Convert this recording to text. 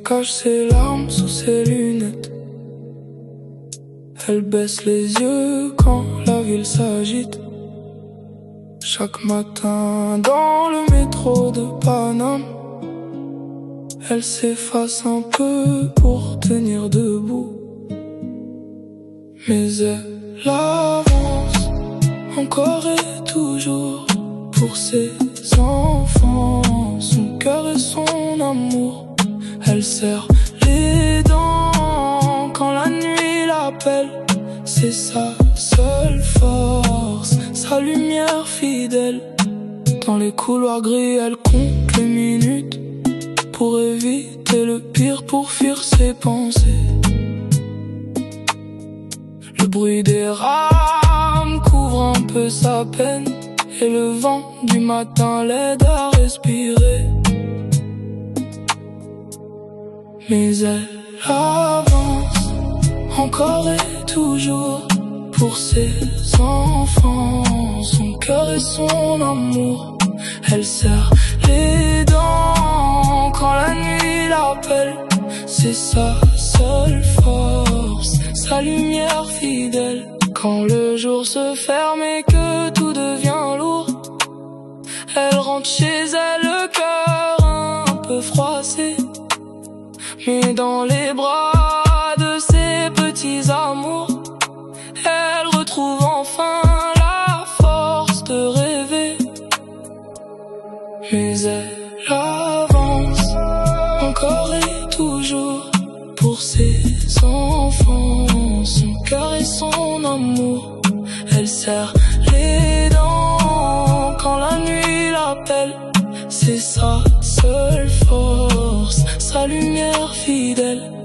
cache ses larmes sous ses lunettes. Elle baisse les yeux quand la ville s'agite. Chaque matin dans le métro de Paname, elle s'efface un peu pour tenir debout. Mais elle avance encore et toujours pour ses enfants, son cœur et son amour. Elle serre les dents quand la nuit l'appelle. C'est sa seule force, sa lumière fidèle. Dans les couloirs gris, elle compte les minutes pour éviter le pire, pour fuir ses pensées. Le bruit des rames couvre un peu sa peine, et le vent du matin l'aide à respirer. Mais elle avance encore et toujours pour ses enfants, son cœur et son amour. Elle serre les dents quand la nuit l'appelle. C'est sa seule force, sa lumière fidèle. Quand le jour se ferme et que tout devient lourd, elle rentre chez elle, le cœur un peu froissé, mais dans les bras de ses petits amours, elle retrouve enfin la force de rêver. Mais elle avance encore et toujours pour ses enfants, son cœur et son amour. Elle serre les dents quand la nuit l'appelle. C'est sa seule force, sa lumière fidèle.